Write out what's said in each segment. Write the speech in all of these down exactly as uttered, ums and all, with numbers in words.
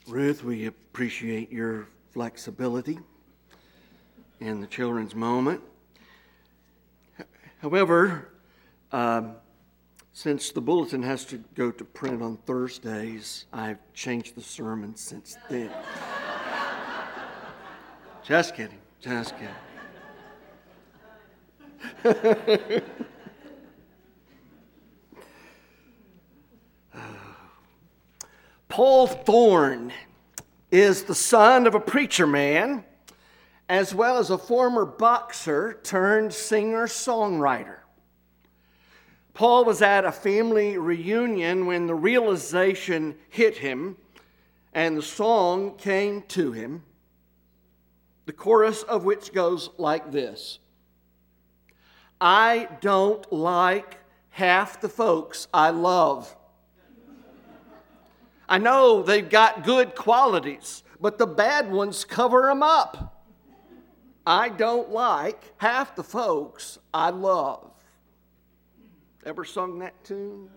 Ruth, we appreciate your flexibility in the children's moment. However, um, since the bulletin has to go to print on Thursdays, I've changed the sermon since then. Just kidding, just kidding. Paul Thorne is the son of a preacher man, as well as a former boxer turned singer-songwriter. Paul was at a family reunion when the realization hit him and the song came to him, the chorus of which goes like this: I don't like half the folks I love. I know they've got good qualities, but the bad ones cover them up. I don't like half the folks I love. Ever sung that tune?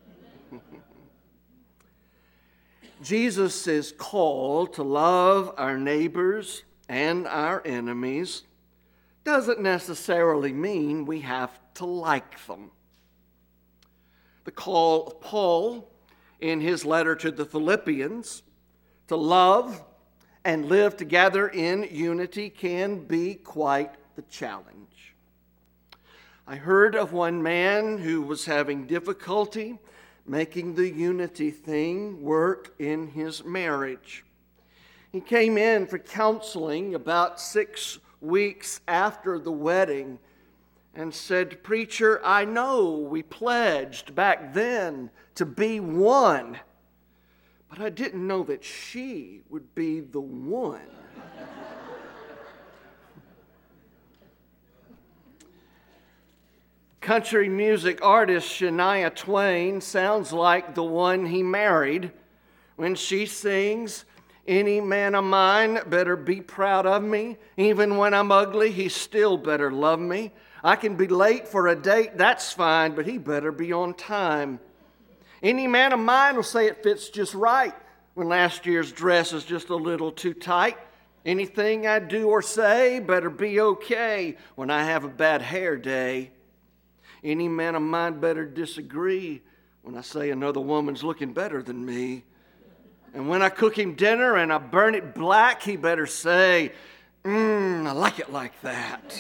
Jesus' call to love our neighbors and our enemies doesn't necessarily mean we have to like them. The call of Paul in his letter to the Philippians to love and live together in unity can be quite the challenge. I heard of one man who was having difficulty making the unity thing work in his marriage. He came in for counseling about six weeks after the wedding and said, "Preacher, I know we pledged back then to be one, but I didn't know that she would be the one." Country music artist Shania Twain sounds like the one he married when she sings, "Any man of mine better be proud of me. Even when I'm ugly, he still better love me. I can be late for a date, that's fine, but he better be on time. Any man of mine will say it fits just right when last year's dress is just a little too tight. Anything I do or say better be okay when I have a bad hair day. Any man of mine better disagree when I say another woman's looking better than me. And when I cook him dinner and I burn it black, he better say, mmm, I like it like that.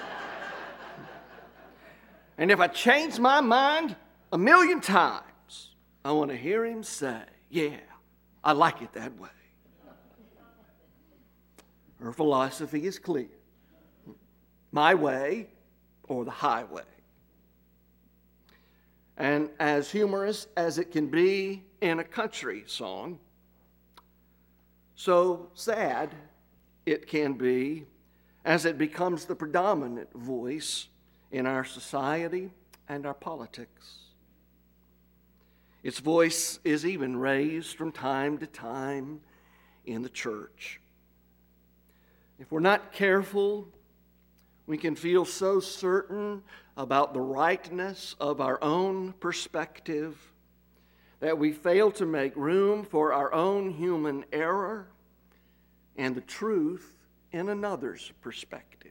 And if I change my mind a million times, I want to hear him say, yeah, I like it that way." Her philosophy is clear: my way or the highway. And as humorous as it can be in a country song, so sad it can be as it becomes the predominant voice in our society and our politics. Its voice is even raised from time to time in the church. If we're not careful, we can feel so certain about the rightness of our own perspective that we fail to make room for our own human error and the truth in another's perspective.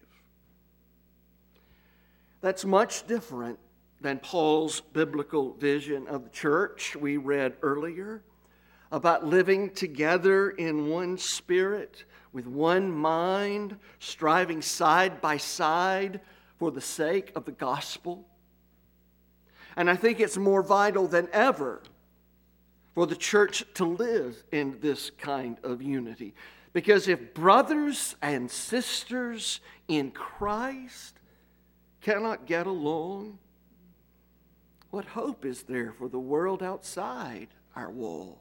That's much different than Paul's biblical vision of the church we read earlier about living together in one spirit, with one mind, striving side by side for the sake of the gospel. And I think it's more vital than ever for the church to live in this kind of unity. Because if brothers and sisters in Christ cannot get along, what hope is there for the world outside our walls?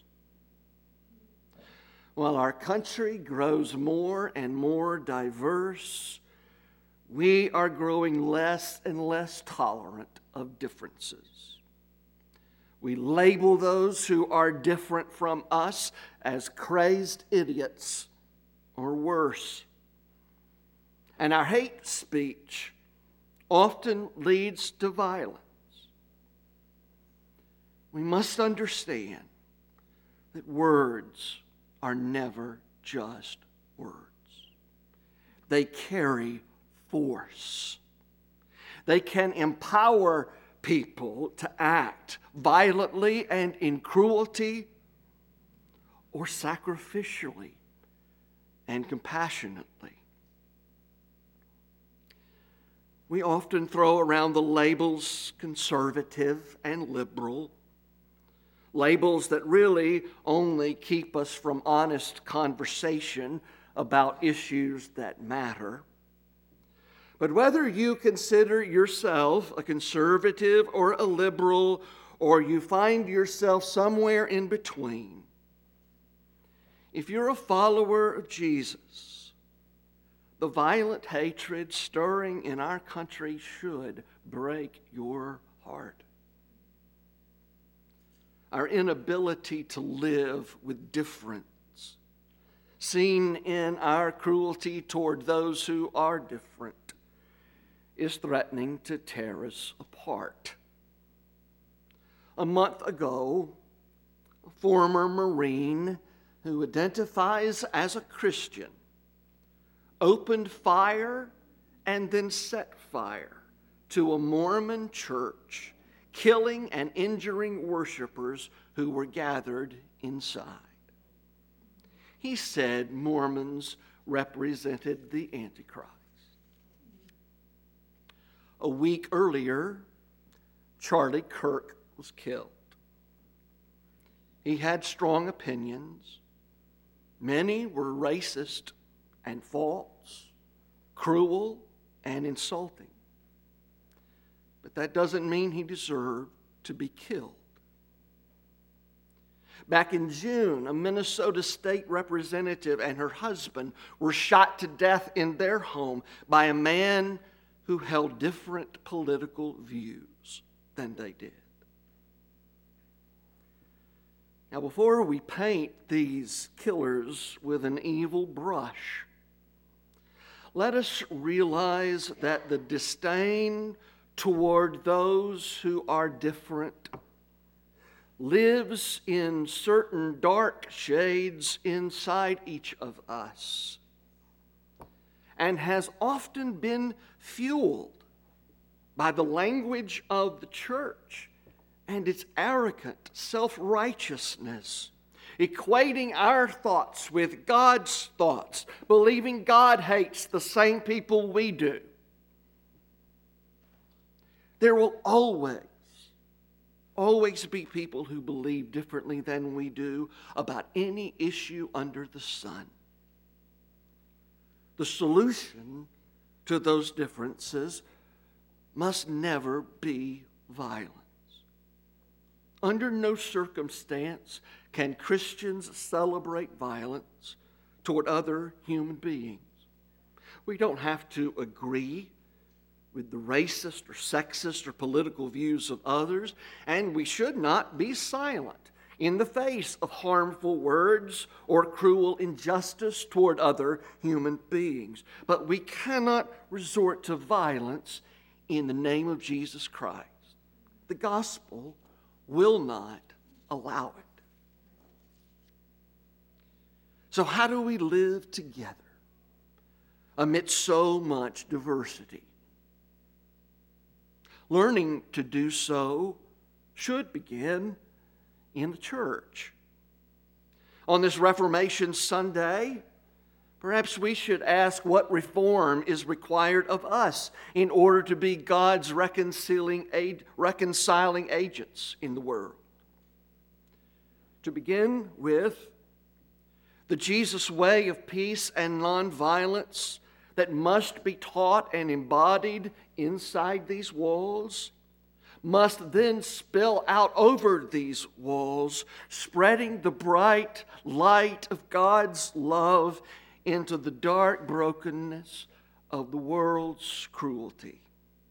While our country grows more and more diverse, we are growing less and less tolerant of differences. We label those who are different from us as crazed idiots or worse. And our hate speech often leads to violence. We must understand that words are never just words. They carry force. They can empower people to act violently and in cruelty, or sacrificially and compassionately. We often throw around the labels conservative and liberal, labels that really only keep us from honest conversation about issues that matter. But whether you consider yourself a conservative or a liberal, or you find yourself somewhere in between, if you're a follower of Jesus, the violent hatred stirring in our country should break your heart. Our inability to live with difference, seen in our cruelty toward those who are different, is threatening to tear us apart. A month ago, a former Marine who identifies as a Christian opened fire and then set fire to a Mormon church, killing and injuring worshipers who were gathered inside. He said Mormons represented the Antichrist. A week earlier, Charlie Kirk was killed. He had strong opinions. Many were racist and false, cruel and insulting. But that doesn't mean he deserved to be killed. Back in June, a Minnesota state representative and her husband were shot to death in their home by a man who held different political views than they did. Now, before we paint these killers with an evil brush, let us realize that the disdain toward those who are different lives in certain dark shades inside each of us, and has often been fueled by the language of the church and its arrogant self-righteousness, equating our thoughts with God's thoughts, believing God hates the same people we do. There will always, always be people who believe differently than we do about any issue under the sun. The solution to those differences must never be violence. Under no circumstance can Christians celebrate violence toward other human beings. We don't have to agree with the racist or sexist or political views of others, and we should not be silent in the face of harmful words or cruel injustice toward other human beings. But we cannot resort to violence in the name of Jesus Christ. The gospel will not allow it. So how do we live together amidst so much diversity? Learning to do so should begin in the church. On this Reformation Sunday, perhaps we should ask what reform is required of us in order to be God's reconciling, reconciling agents in the world. To begin with, the Jesus way of peace and nonviolence that must be taught and embodied inside these walls must then spill out over these walls, spreading the bright light of God's love into the dark brokenness of the world's cruelty.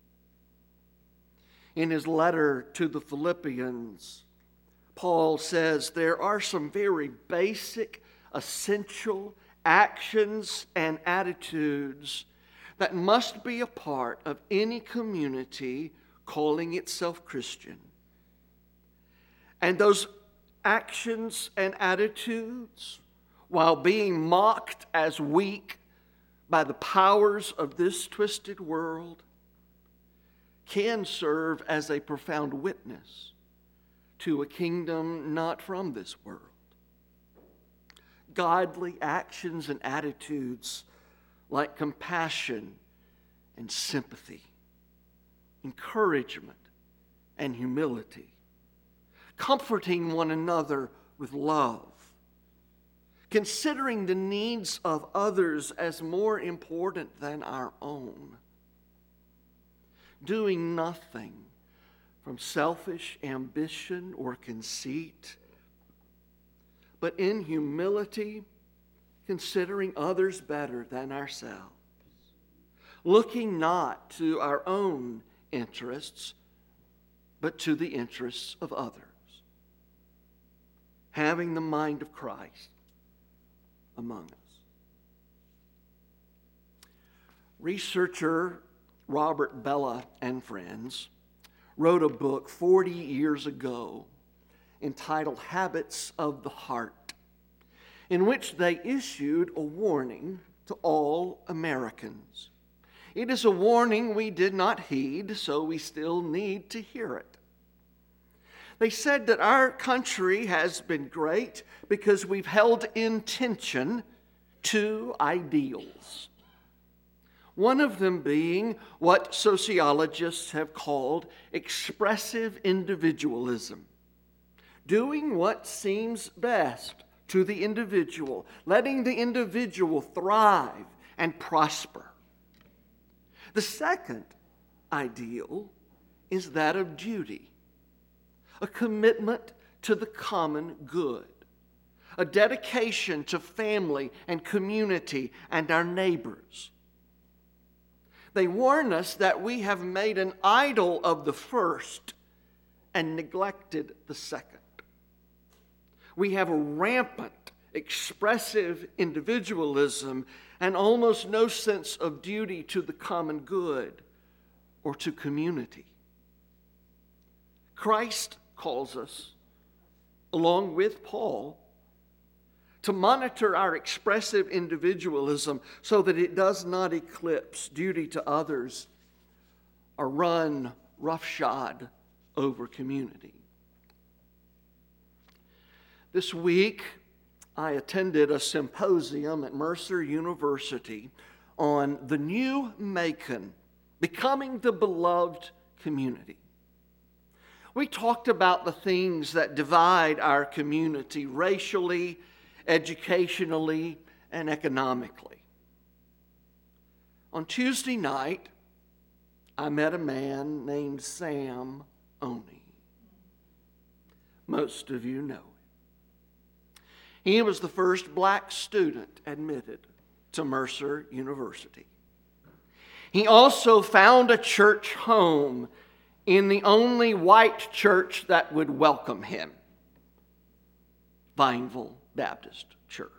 In his letter to the Philippians, Paul says there are some very basic, essential actions and attitudes that must be a part of any community calling itself Christian. And those actions and attitudes while being mocked as weak by the powers of this twisted world, can serve as a profound witness to a kingdom not from this world. Godly actions and attitudes like compassion and sympathy, encouragement and humility, comforting one another with love, considering the needs of others as more important than our own, doing nothing from selfish ambition or conceit, but in humility, considering others better than ourselves, looking not to our own interests, but to the interests of others, having the mind of Christ among us. Researcher Robert Bellah and friends wrote a book forty years ago entitled Habits of the Heart, in which they issued a warning to all Americans. It is a warning we did not heed, so we still need to hear it. They said that our country has been great because we've held in tension two ideals. One of them being what sociologists have called expressive individualism, doing what seems best to the individual, letting the individual thrive and prosper. The second ideal is that of duty, a commitment to the common good, a dedication to family and community and our neighbors. They warn us that we have made an idol of the first and neglected the second. We have a rampant, expressive individualism and almost no sense of duty to the common good or to community. Christ calls us, along with Paul, to monitor our expressive individualism so that it does not eclipse duty to others or run roughshod over community. This week, I attended a symposium at Mercer University on the new Macon, becoming the beloved community. We talked about the things that divide our community racially, educationally, and economically. On Tuesday night, I met a man named Sam Oney. Most of you know him. He was the first black student admitted to Mercer University. He also found a church home in the only white church that would welcome him, Vineville Baptist Church.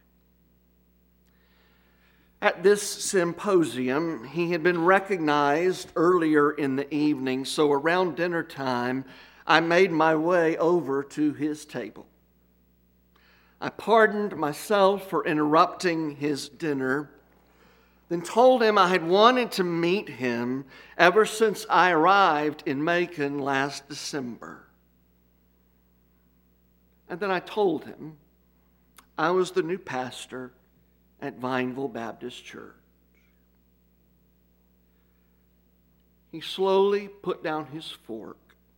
At this symposium, he had been recognized earlier in the evening, so around dinner time, I made my way over to his table. I pardoned myself for interrupting his dinner, then told him I had wanted to meet him ever since I arrived in Macon last December. And then I told him I was the new pastor at Vineville Baptist Church. He slowly put down his fork,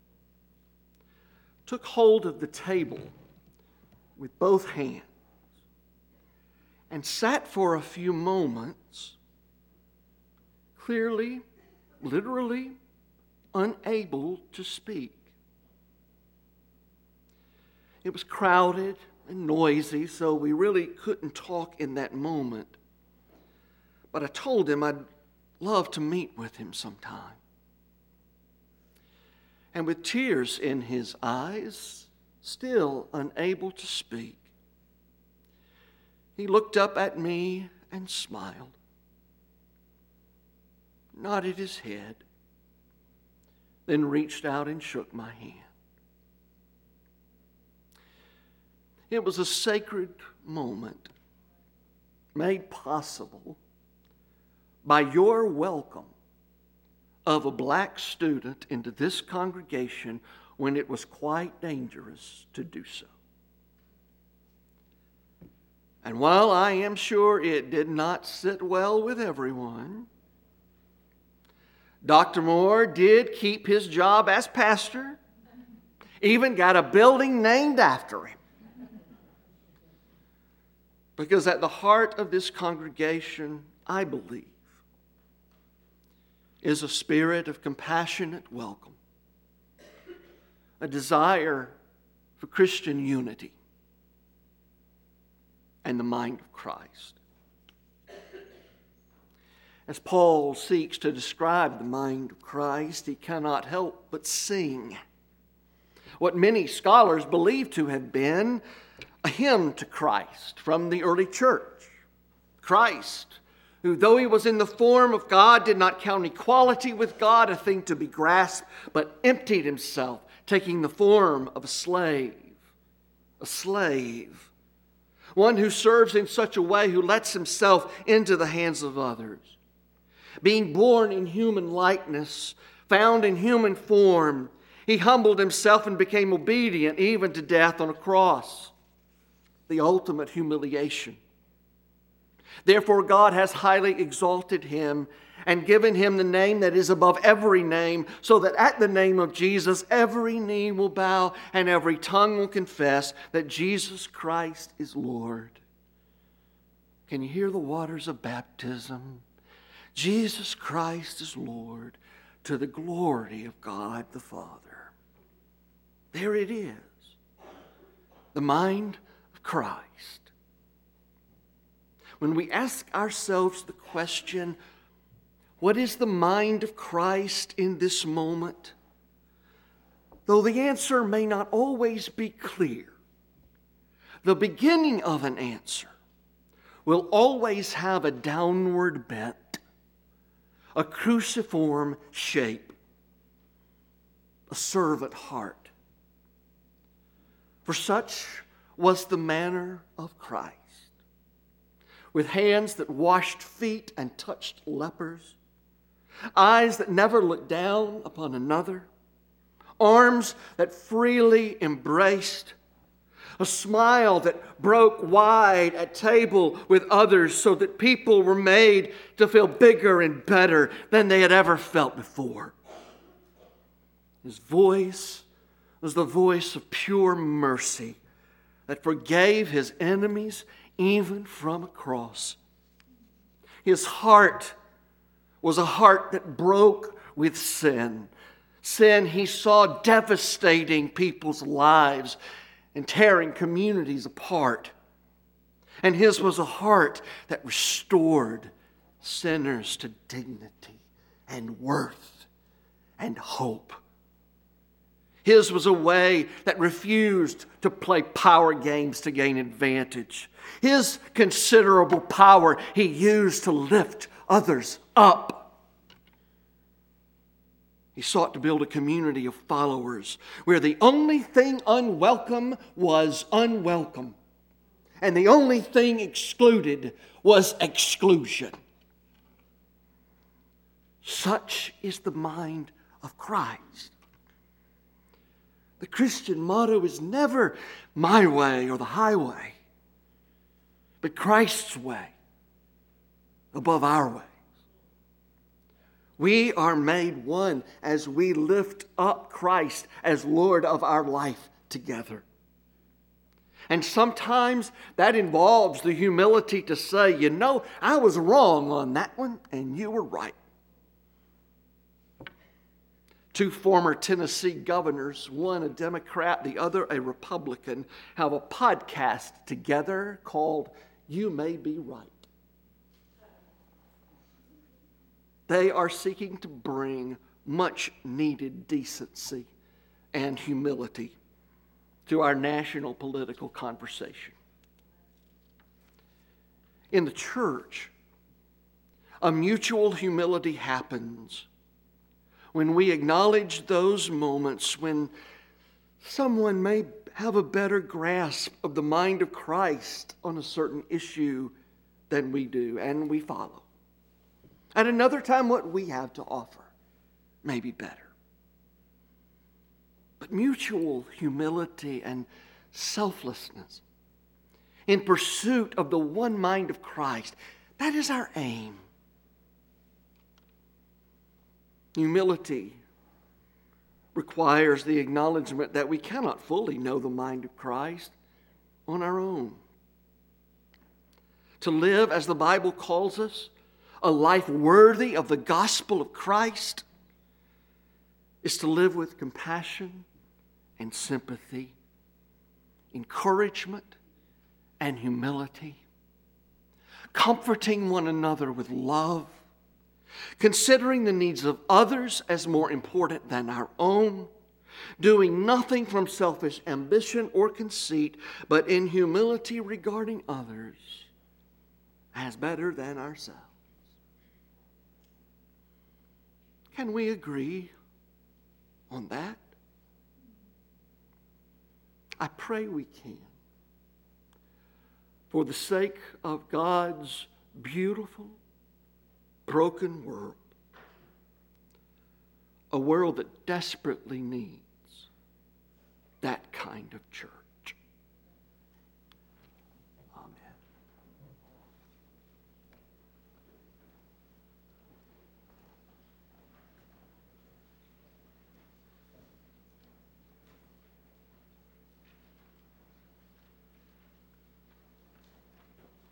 took hold of the table with both hands, and sat for a few moments, clearly, literally, unable to speak. It was crowded and noisy, so we really couldn't talk in that moment. But I told him I'd love to meet with him sometime. And with tears in his eyes, still unable to speak, he looked up at me and smiled, nodded his head, then reached out and shook my hand. It was a sacred moment made possible by your welcome of a black student into this congregation when it was quite dangerous to do so. And while I am sure it did not sit well with everyone, Doctor Moore did keep his job as pastor, even got a building named after him. Because at the heart of this congregation, I believe, is a spirit of compassionate welcome, a desire for Christian unity, and the mind of Christ. As Paul seeks to describe the mind of Christ, he cannot help but sing what many scholars believe to have been a hymn to Christ from the early church. Christ, who though he was in the form of God, did not count equality with God a thing to be grasped, but emptied himself, taking the form of a slave. A slave. One who serves in such a way, who lets himself into the hands of others. Being born in human likeness, found in human form, he humbled himself and became obedient even to death on a cross. The ultimate humiliation. Therefore, God has highly exalted him and given him the name that is above every name, so that at the name of Jesus, every knee will bow and every tongue will confess that Jesus Christ is Lord. Can you hear the waters of baptism? Jesus Christ is Lord, to the glory of God the Father. There it is. The mind of Christ. When we ask ourselves the question, what is the mind of Christ in this moment? Though the answer may not always be clear, the beginning of an answer will always have a downward bent, a cruciform shape, a servant heart. For such was the manner of Christ. With hands that washed feet and touched lepers, eyes that never looked down upon another, arms that freely embraced, a smile that broke wide at table with others so that people were made to feel bigger and better than they had ever felt before. His voice was the voice of pure mercy that forgave his enemies even from a cross. His heart was a heart that broke with sin. Sin he saw devastating people's lives and tearing communities apart. And his was a heart that restored sinners to dignity and worth and hope. His was a way that refused to play power games to gain advantage. His considerable power he used to lift others up. He sought to build a community of followers where the only thing unwelcome was unwelcome, and the only thing excluded was exclusion. Such is the mind of Christ. The Christian motto is never my way or the highway, but Christ's way above our ways. We are made one as we lift up Christ as Lord of our life together. And sometimes that involves the humility to say, you know, I was wrong on that one and you were right. Two former Tennessee governors, one a Democrat, the other a Republican, have a podcast together called You May Be Right. They are seeking to bring much needed decency and humility to our national political conversation. In the church, a mutual humility happens when we acknowledge those moments when someone may have a better grasp of the mind of Christ on a certain issue than we do, and we follow. At another time, what we have to offer may be better. But mutual humility and selflessness in pursuit of the one mind of Christ, that is our aim. Humility requires the acknowledgement that we cannot fully know the mind of Christ on our own. To live, as the Bible calls us, a life worthy of the gospel of Christ is to live with compassion and sympathy, encouragement and humility, comforting one another with love, considering the needs of others as more important than our own, doing nothing from selfish ambition or conceit, but in humility regarding others as better than ourselves. Can we agree on that? I pray we can. For the sake of God's beautiful, broken world, a world that desperately needs that kind of church.